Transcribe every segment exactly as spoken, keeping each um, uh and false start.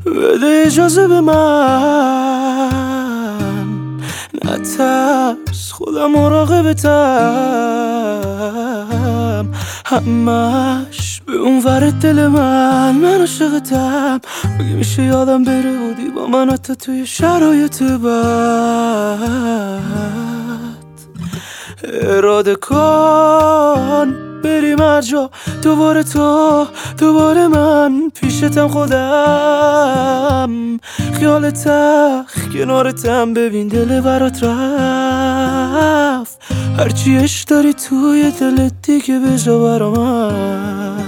بده اجازه به من، نترس خودم مراقبتم، همش به اون ور دل من، من عاشقتم. مگه میشه یادم بره بودی با من حتی توی شرایط بد؟ اراده کن بریم هر جا، دوباره تو دوباره من، پیشتم خودم خیال تخ کنارتم، ببین دل برات رفت، هرچی عشق داری توی دلت دیگه بجا برا من.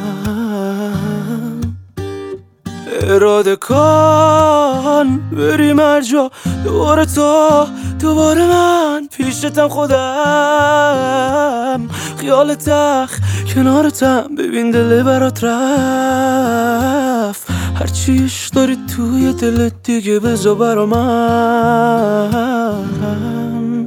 اراده کن بریم هر جا، دوباره تو دوباره من، پیشتم خودم خیال تخ کنارتم، ببین دل برات رفت، هرچی عشق داری توی دلت دیگه بذار برا من.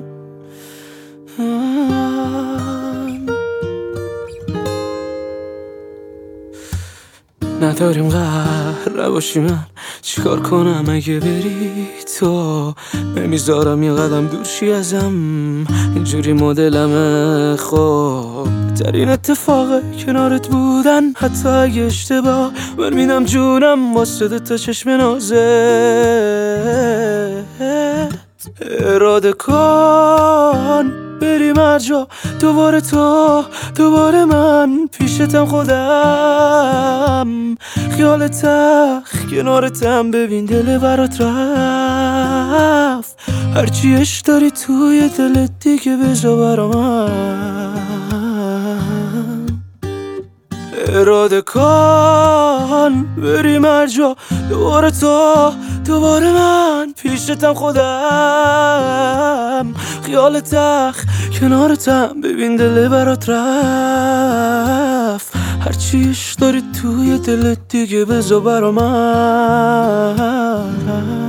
نداریم قهر نباشی، من چیکار کنم اگه بری تو؟ نمیذارم یه قدم دور شی ازم، اینجوری مدلمه. خب ترین اتفاقه کنارت بودن، حتی اگه اشتباه من میدم جونم واسه دوتا چشم نازت. اراده کن بریم هر جا، دوباره تو دوباره من، پیشتم خودم خیال تخ کنارتم، ببین دل برات رفت، هرچی عشق داری توی دلت دیگه بجا برا من. اراده کن بریم هر جا، دوباره تو دوباره من، پیشتم خودم خیال تخ کنارتم، ببین دل برات رفت، هرچی عشق داری توی دلت دیگه بذار برا من.